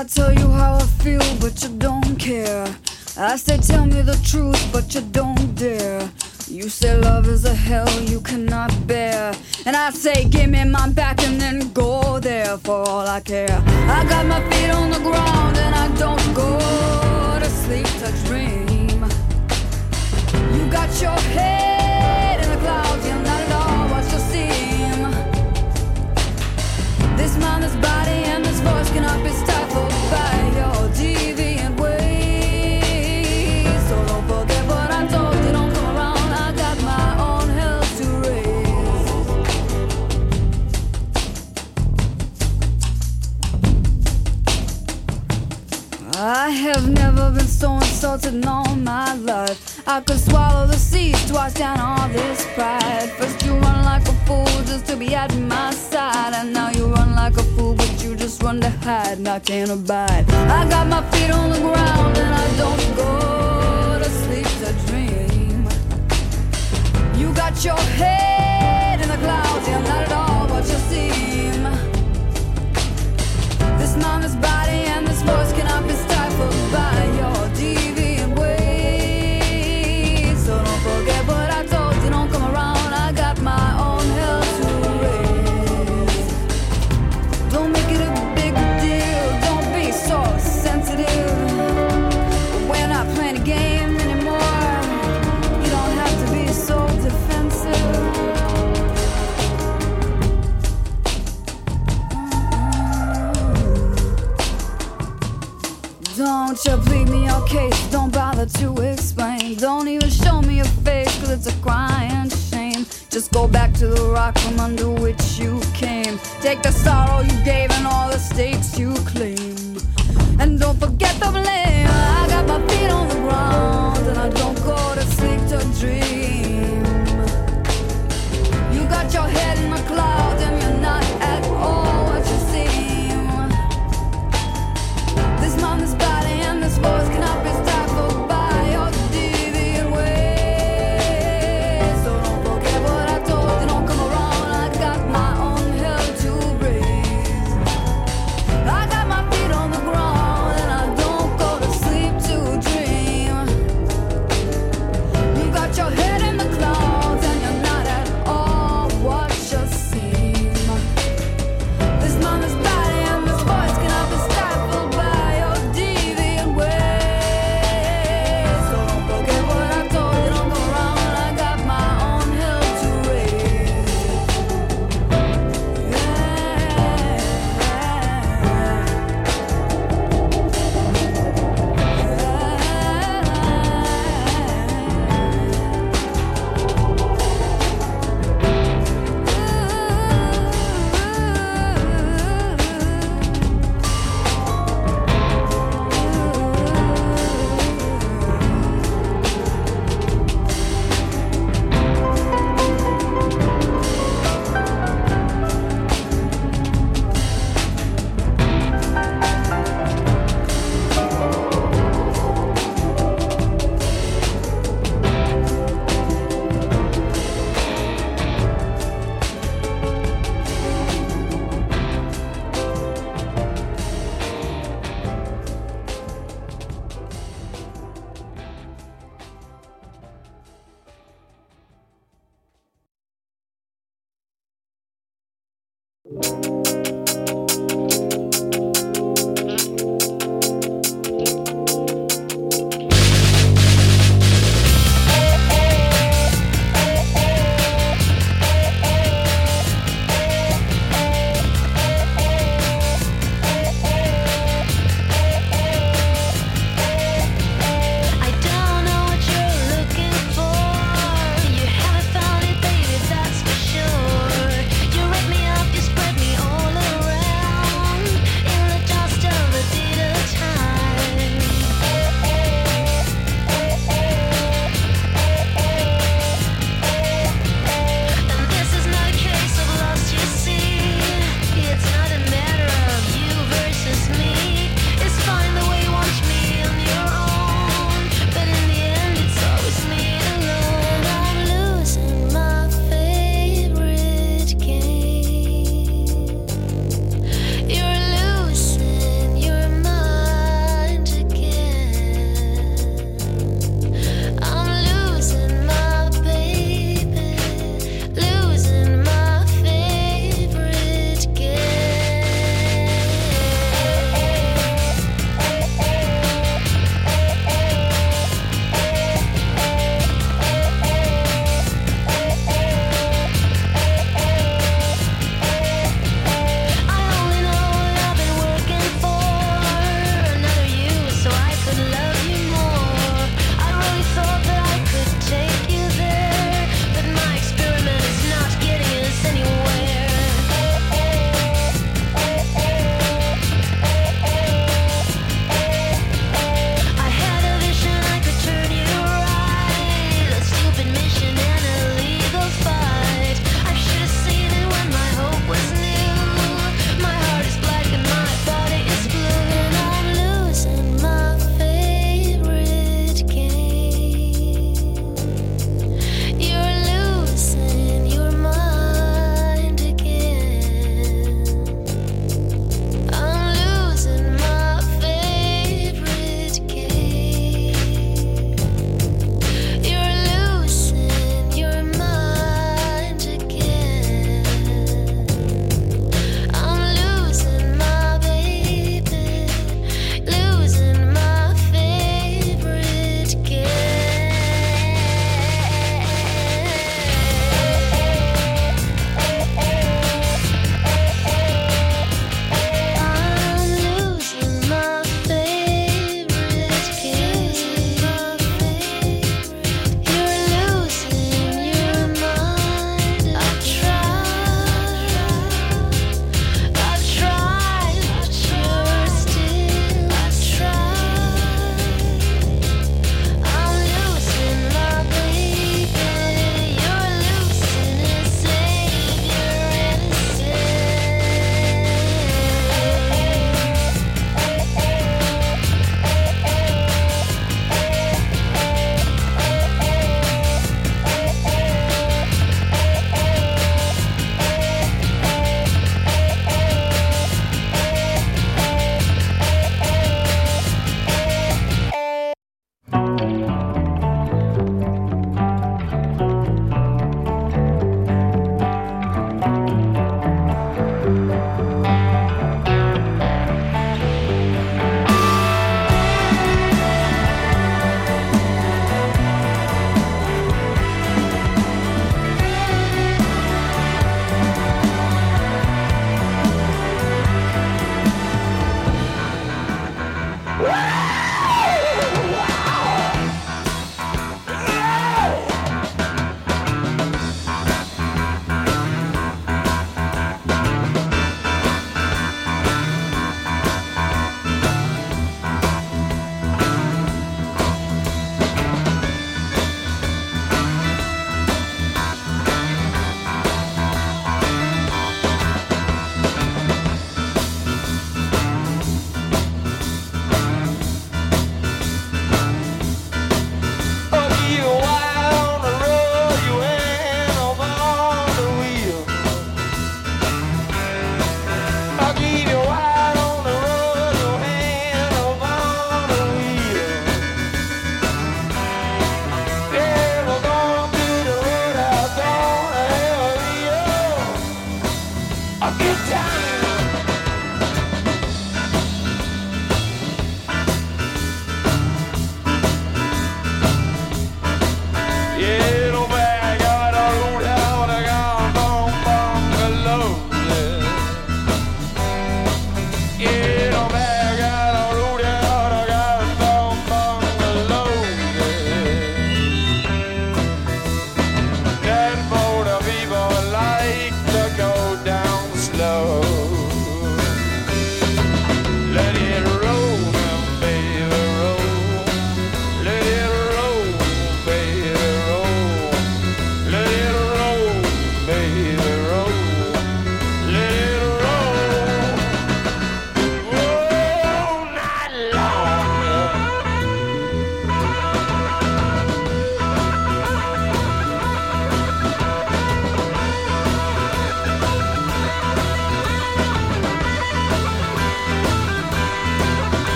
I tell you how I feel, but you don't care. I say tell me the truth, but you don't dare. You say love is a hell you cannot bear, and I say give me my back and then go there for all I care. I got my feet on the ground and I don't go to sleep to dream. You got your head in the clouds, you're not at all what you seem. This mind, this body and this voice cannot be stifled by your deviant ways. So don't forget what I told you, don't come around. I got my own hell to raise. I have never been so insulted in all my life. I could swallow the seas twice down all this pride. First you run like a fool just to be at my side, and now you run like a fool but you just run to hide, and I can't abide. I got my feet on the ground and I don't go to sleep to dream. You got your head in the clouds, you're not at all what you seem. This mind, this body and this voice cannot be stifled by your deviant ways. So don't forget what I told you, don't come around. I got my own hell to raise. Don't make it a big deal, don't be so sensitive. We're not playing a game anymore. You don't have to be so defensive. Don't you plead me your case, don't bother to explain. Don't even show me your face, cause it's a crying shame. Just go back to the rock from under which you came. Take the sorrow you gave and all the stakes you claim, and don't forget the blame. I got my feet on the ground and I don't go to sleep to dream. You got your head in the clouds and you're not at all what you seem. This mind, this body and this voice cannot be stifled by your deviant ways. So don't forget what I told you, don't come around. I got my own hell to raise.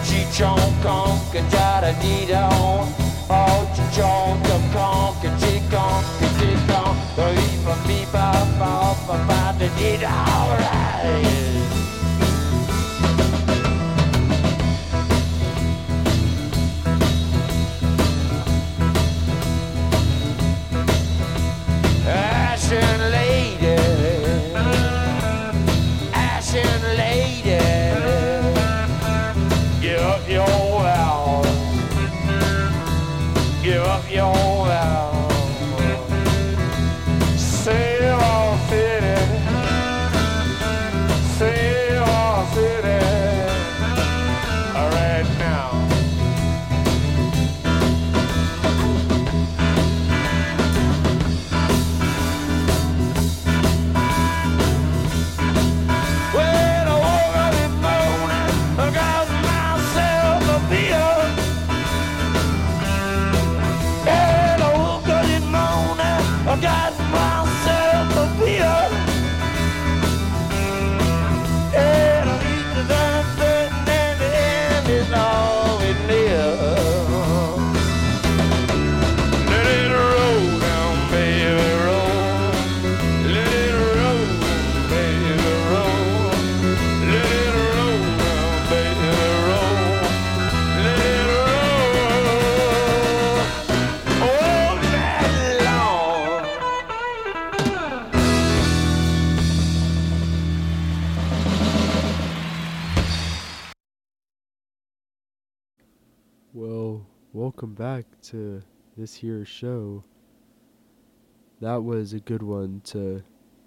Well, welcome back to this here show. That was a good one to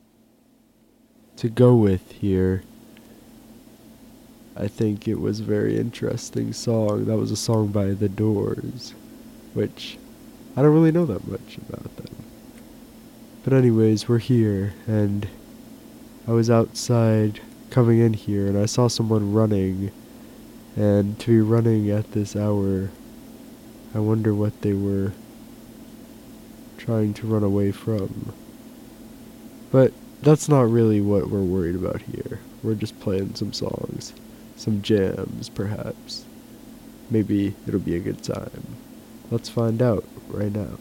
go with here. I think it was a very interesting song. That was a song by The Doors, which I don't really know that much about them. But anyways, we're here, and I was outside coming in here, and I saw someone running. And to be running at this hour, I wonder what they were trying to run away from. But that's not really what we're worried about here. We're just playing some songs, some jams perhaps. Maybe it'll be a good time. Let's find out right now.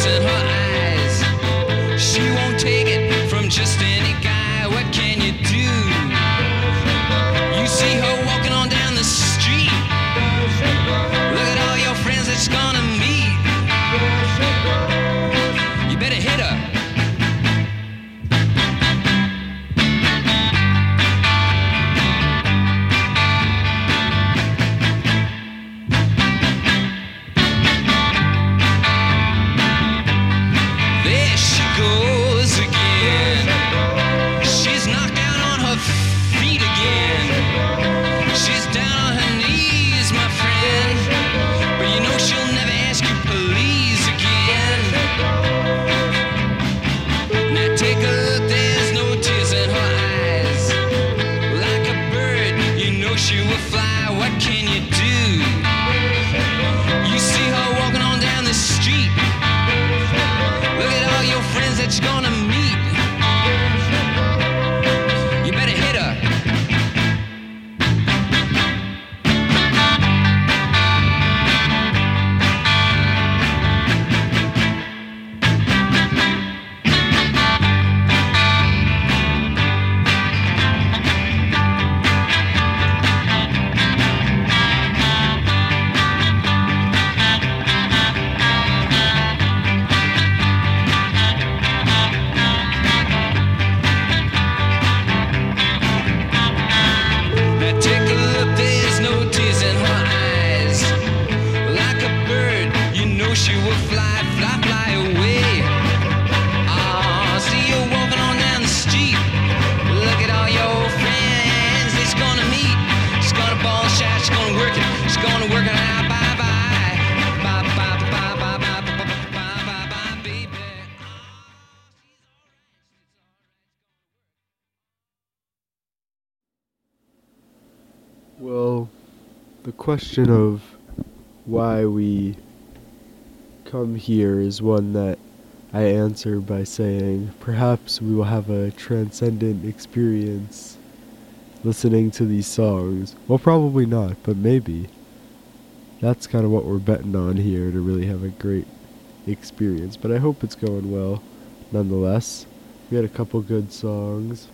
tears in her eyes. She won't take it from just any guy. What can you do? You see her walking on down the street. Look at all your friends that she's gonna meet. You better hit her. There she goes again. She's knocked down on her feet again. She's down on her knees, my friend. But you know she'll never ask you please again. Now take a look, there's no tears in her eyes. Like a bird, you know she will fly. What can you do? You see her walking on down the street. Look at all your friends that you're gonna meet. You better hit her. Now take a look, there's no tears in her eyes. Like a bird, you know she will fly, fly, fly away. Ah, see you walking on down the street. Look at all your friends that she's gonna meet. She's gonna ball shot, she's gonna work it. She's gonna work it out, bye bye. Bye bye bye bye bye bye bye bye bye baby. Well, the question of why we come here is one that I answer by saying perhaps we will have a transcendent experience listening to these songs. Well, probably not, but maybe. That's kind of what we're betting on here, to really have a great experience. But I hope it's going well, nonetheless. We had a couple good songs,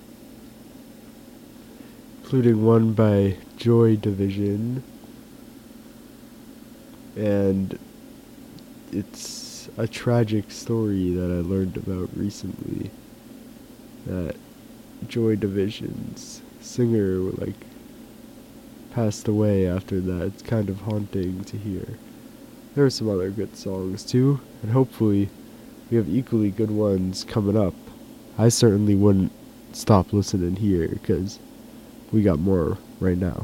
including one by Joy Division, and it's a tragic story that I learned about recently, that Joy Division's singer passed away after that. It's kind of haunting to hear. There are some other good songs too, and hopefully we have equally good ones coming up. I certainly wouldn't stop listening here, because we got more right now.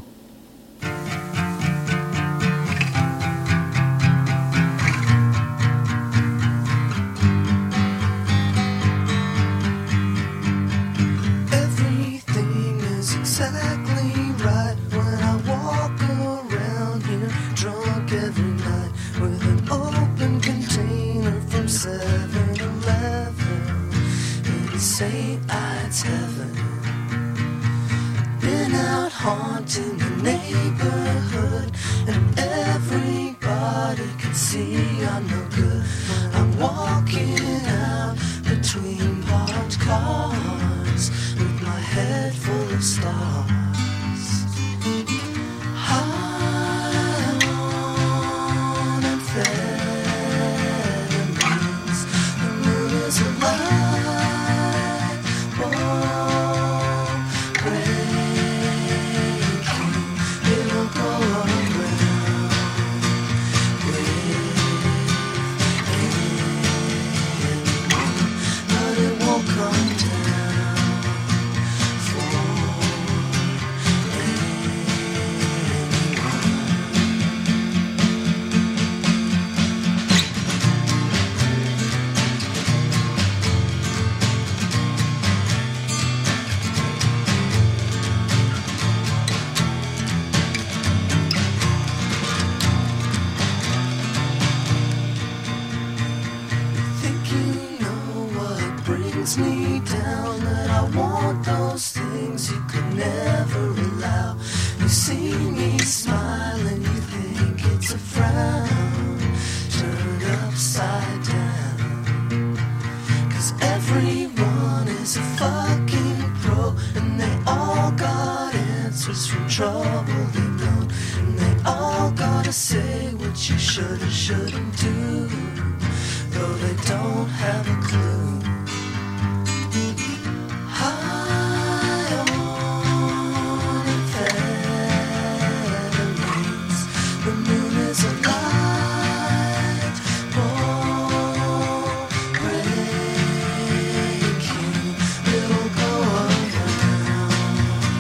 Everything is exactly right when I walk around here drunk every night with an open container from 7-Eleven in St. Ides Heaven. Been out haunting the neighborhood, and everybody can see I'm no good. I'm walking out between parked cars with my head full of stars. High on amphetamines, the moon is a light bulb breaking. It'll go around but it won't come down for think you know what brings me down, that I want those things you could never allow. You see me smiling, you think it's a frown turned upside down. you should or shouldn't do, though they don't have a clue. High on amphetamines, the moon is a light ball breaking. It'll go around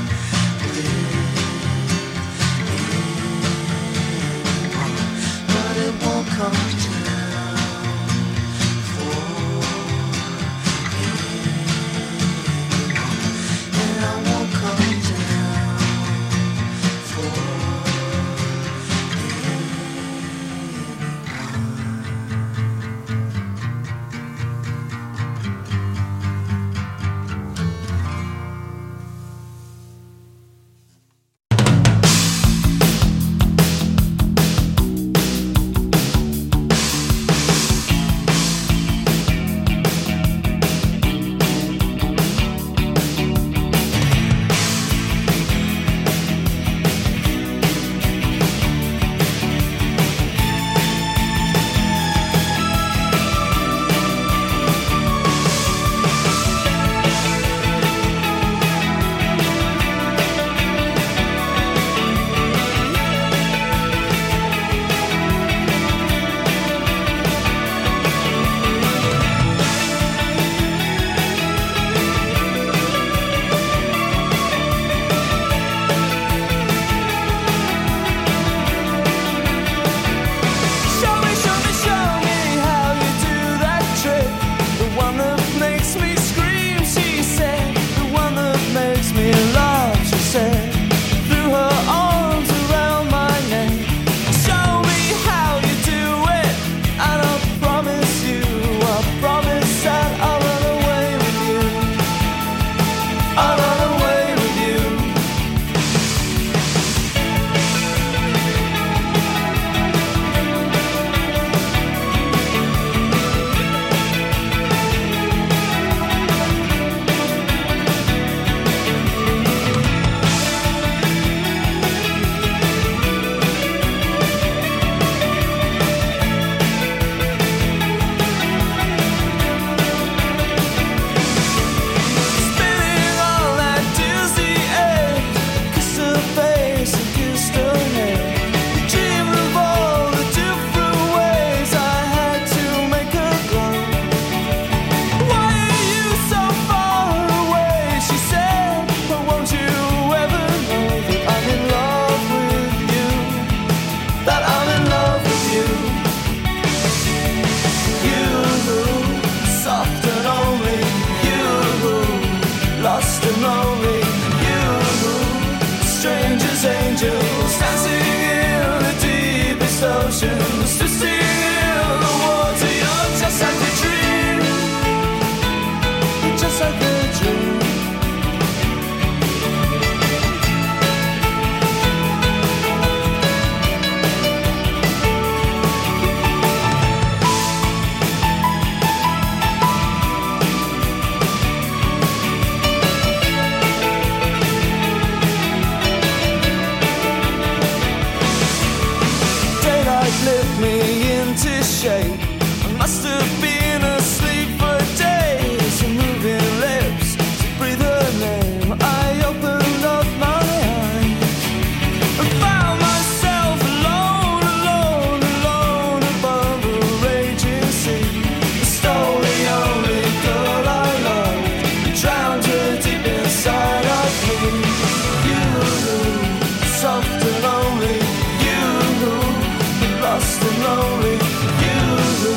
but it won't come down for anyone, and I won't come down for oceans to see the water. You're just like a dream, just like a dream. Lift me into shape. I must have been asleep for days. Your moving lips to breathe her name. I opened up my eyes and found myself alone, alone, alone above a raging sea. I stole the only girl I loved, drowned her deep inside of me. You, soft and lonely, lost and lonely, you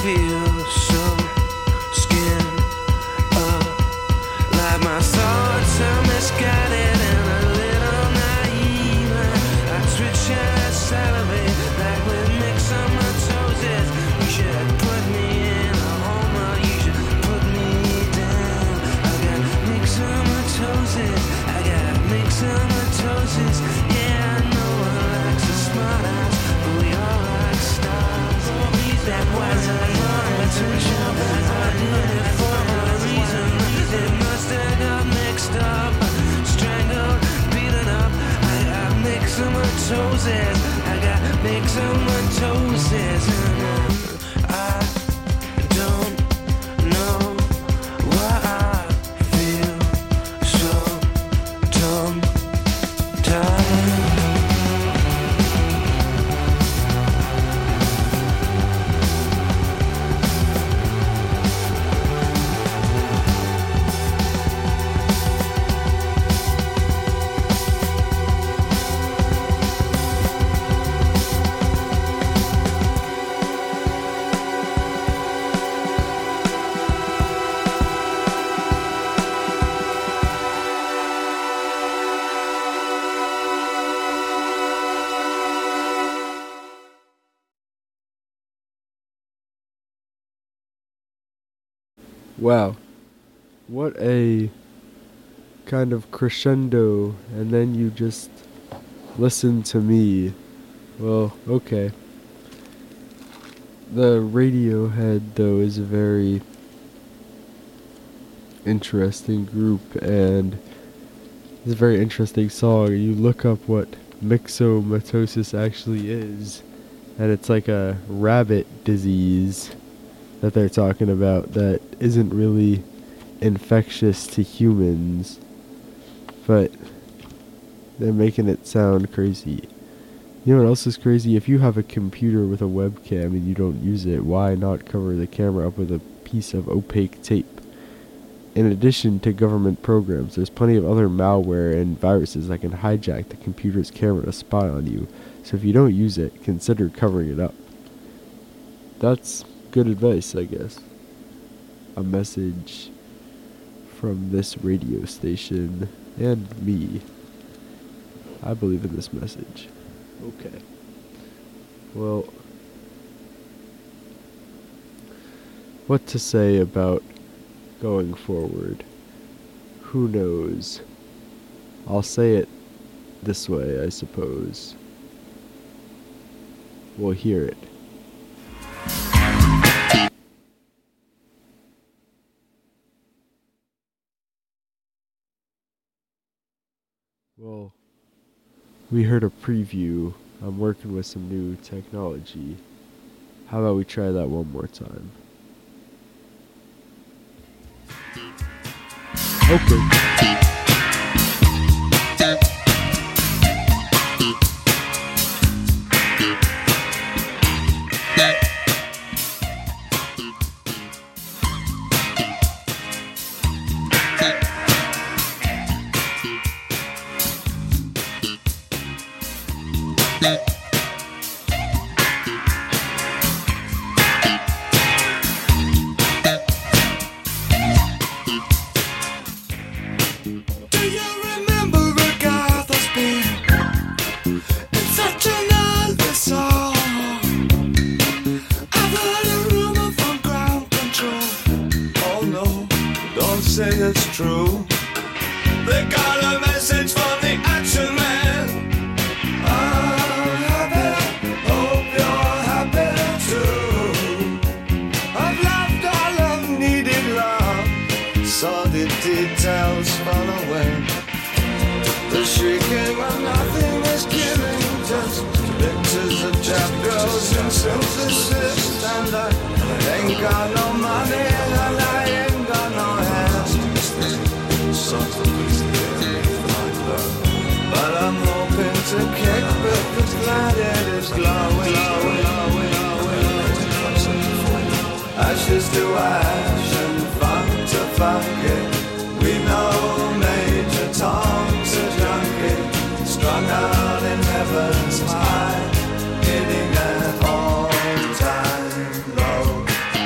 feel so skinned up, like my thoughts are misguided and a little naive. I twitch and I salivate like with myxomatosis. You should put me in a home or you should put me down. I got myxomatosis, I got myxomatosis. Yeah, I know I like the smart eyes, but we all like stars. That was a competition, I did it for a reason. It must have got mixed up, strangled, beaten up. I got myxomatosis, I got myxomatosis. I don't know why I feel so tongue-tied. Wow. What a kind of crescendo, and then you just listen to me. Well, okay. The Radiohead, though, is a very interesting group, and it's a very interesting song. You look up what myxomatosis actually is, and it's like a rabbit disease that they're talking about that isn't really infectious to humans, but they're making it sound crazy. You know what else is crazy? If you have a computer with a webcam and you don't use it, why not cover the camera up with a piece of opaque tape? In addition to government programs, there's plenty of other malware and viruses that can hijack the computer's camera to spy on you. So if you don't use it, consider covering it up. That's good advice, I guess. A message from this radio station and me. I believe in this message. Okay. Well, what to say about going forward? Who knows? I'll say it this way, I suppose. We'll hear it. Well, we heard a preview. I'm working with some new technology. How about we try that one more time? Okay. Say it's true. They got a message from the action man. I'm happy, hope you're happy too. I've loved all I've needed love, saw the details fall away. The shrieking when nothing is killing, just pictures of trap girls and synthesis. And I ain't got no money and I ain't got no hands. But I'm hoping to kick but the planet is glowing. Ashes to ash and funk to funky. We know Major Tom's a junkie, strung out in heaven's high, hitting an all-time low.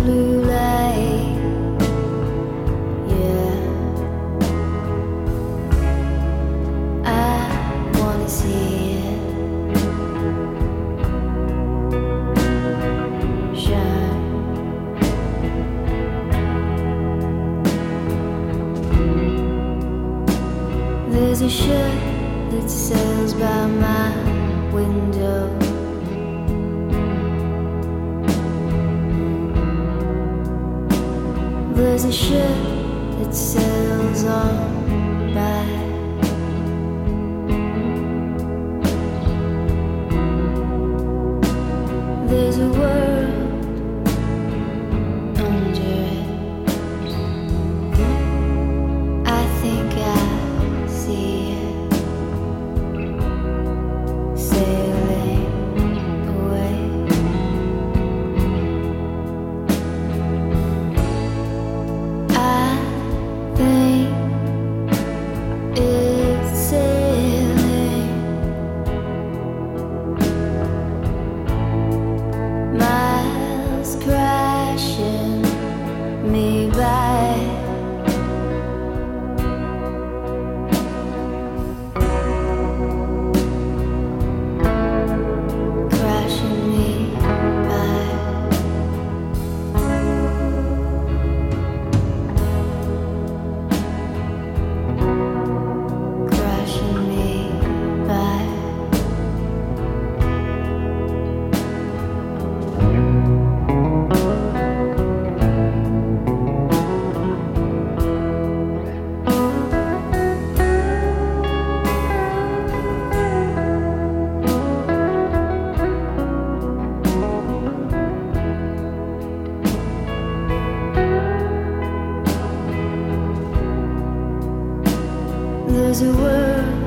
blue light. Yeah, I wanna see it shine. There's a ship that sails by my window. There's a ship that sails on by. There's a world under it. I think I see it sailing away. I think it's sailing. Miles crashing me by. Crashing me by. Crashing me by. There's a world